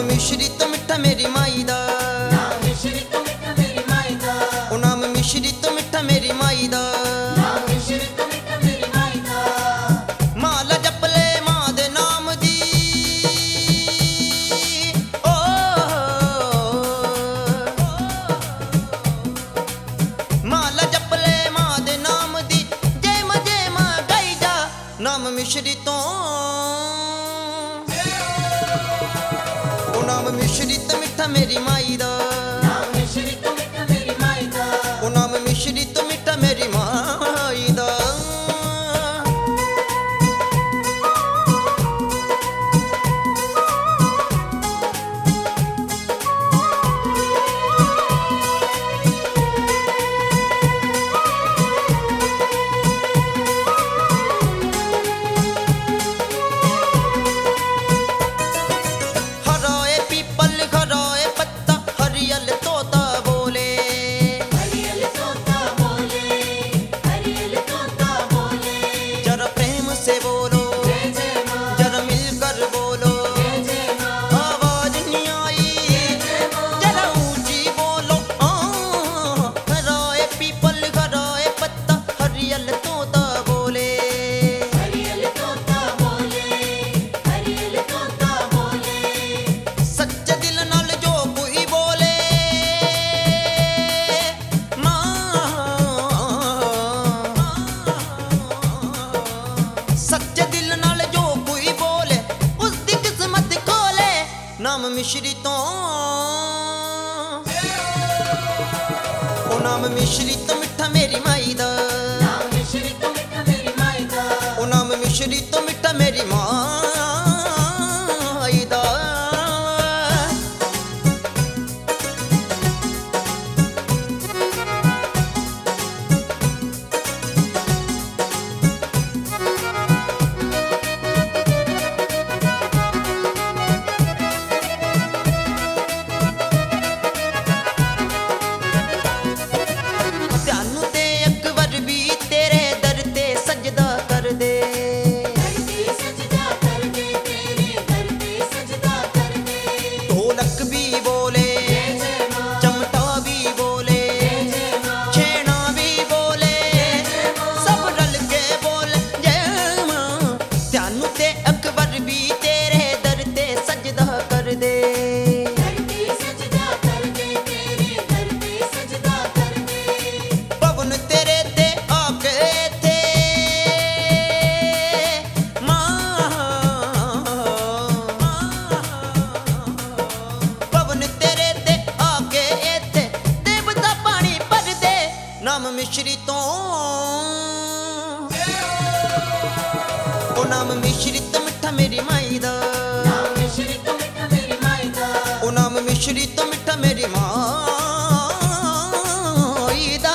मिश्रित मिठा मेरी माई दा, नाम मिश्रित मिठा मेरी माई दा, ओ नाम मिश्रित मिठा मेरी माई दा। नाम मिश्रित मिठा मेरी माई दा, माला जपले मां दे नाम दी, ओ माला जपले मां दे नाम दी, जय मां गाई जा नाम मिश्रितों। ओ नाम मिश्रित मिठा मेरी माई दा, नाम मिश्रित मिठा मेरी माई दा, ओ नाम मिश्रित मिठा मेरी माई दा। हराए पीपल हराए पत्ता हरियल तोता बोले, हरियल तोता बोले, हरियल तोता बोले, जरा प्रेम से बोलो, जय जय मां, जरा मिलकर बोलो, जय जय मां, आवाज नहीं आई जरा ऊंची बोलो। हराए पीपल हराए पत्ता हरियल तोता बोले, हरियल तोता बोले, हरियल तोता बोले, सच्चे दिल नाल जो कोई बोले सच्चे दिल नाल जो कोई बोले उसकी किस्मत खोले नाम मिश्रितों। ओ नाम मिश्रित मिठा मेरी माई दा, नाम मिश्रित मिठा मेरी माई दा, ओ नाम मिश्रित मिठा मेरी माई दा। त्यानू ते अकबर भी तेरे दर ते सजदा कर दे, करते सजदा कर दे, तेरे करते सजदा कर दे, ढोलक भी बोले, जय जय मां, चमटा भी बोले, जय जय मां, छेना भी बोले, सब रल के बोले जय मां। त्यानू ते अकबर भी तेरे दर ते सजदा कर दे, करते सजदा कर दे, तेरे करते सजदा कर दे, पवन तेरे ते आके थे पवन तेरे ते आके थे देवता पानी भर दे नाम मिश्रितों। ओ नाम मिश्रित मिठा मेरी माई दा, नाम मिश्रित मिठा मेरी माई दा, ओ नाम मिश्रित मिठा मेरी माई दा।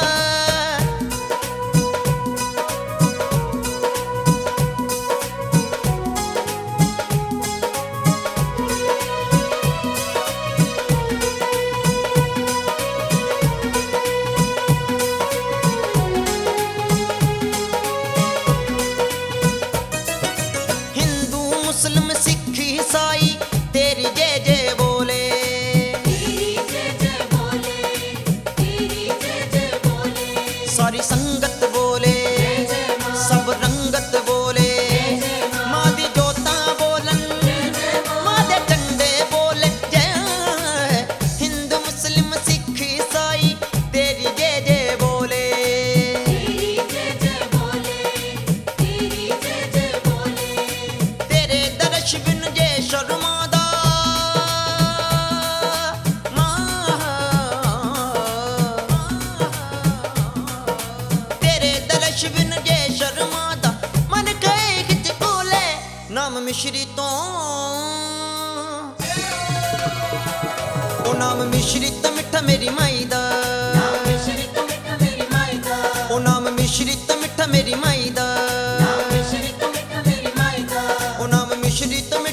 हिंदू मुस्लिम सिख ईसाई तेरी जय जय बोले, तेरी जय जय बोले, तेरी जय जय बोले, सारी संगत बोले, जय जय मां, सब रंगत बोले, जय जय मां, मां दी जोता बोलन, जय जय मां, मां दे झंडे बोले जय। हिंदू मुस्लिम सिख ईसाई तेरी जय जय बोले, तेरी जय जय बोले, तेरी जय जय बोले, तेरे दर्श बिन जय शर्मा दा तेरे दर्श बिन जय शर्मा दा मन कहे खिच कोले नाम मिश्रितों। ओ नाम मिश्रित मिठा मेरी माई दा, नाम मिश्रित मिठा मेरी माई दा, ओ नाम मिश्रित मिठा मेरी माई दा, नाम मिश्रित मिठा मेरी माई दा, ओ नाम मिश्रित